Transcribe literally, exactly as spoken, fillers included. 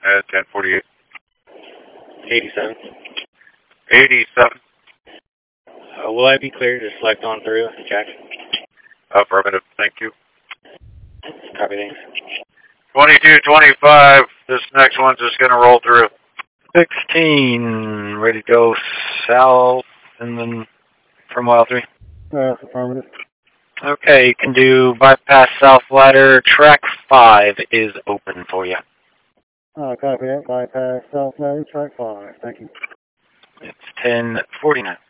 at ten forty-eight. eighty-seven. eighty-seven. Uh, will I be clear to select on through, Jack? Affirmative, thank you. Copy, thanks. twenty-two twenty-five, this next one's just going to roll through. sixteen, ready to go south, and then from mile three. Uh, affirmative. Okay, you can do bypass south ladder. Track five is open for you. Uh, copy that. Bypass South Ladder, track five. Thank you. It's ten forty-nine.